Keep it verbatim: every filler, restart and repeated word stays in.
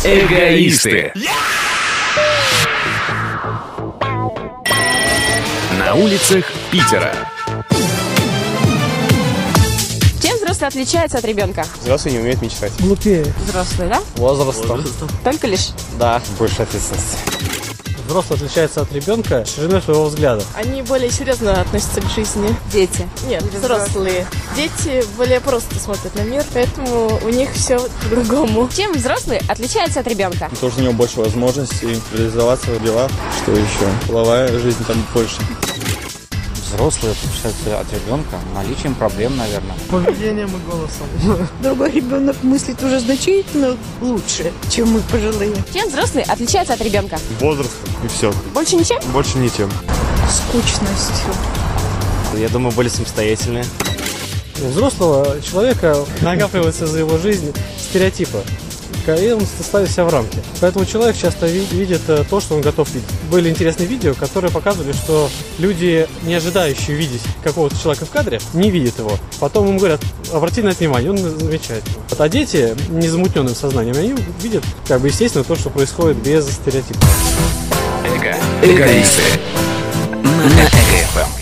Эгоисты. На улицах Питера. Чем взрослый отличается от ребенка? Взрослый не умеет мечтать. Глупее. Взрослый, да? Возрастом. Только лишь? Да, больше ответственности. Взрослый отличается от ребенка шириной своего взгляда. Они более серьезно относятся к жизни. Дети. Нет, взрослые. Дети более просто смотрят на мир, поэтому у них все по-другому. Чем взрослый отличается от ребенка? Потому что у него больше возможностей реализоваться в делах. Что еще? Половая жизнь там больше. Взрослые отличаются от ребенка наличием проблем, наверное. Поведением и голосом. Другой ребенок мыслит уже значительно лучше, чем мы пожилые. Чем взрослый отличается от ребенка? Возрастом и все. Больше ничем? Больше ничем. Скучностью. Я думаю, более самостоятельные. У взрослого человека накапливается за его жизнь стереотипы. И он ставит себя в рамки. Поэтому человек часто видит то, что он готов видеть. Были интересные видео, которые показывали, что люди, не ожидающие видеть какого-то человека в кадре, не видят его. Потом им говорят: обрати на это внимание, он замечает его. А дети, незамутненным сознанием, они видят, как бы, естественно, то, что происходит без стереотипов. Эго. Эгоисты. На Эго эф эм.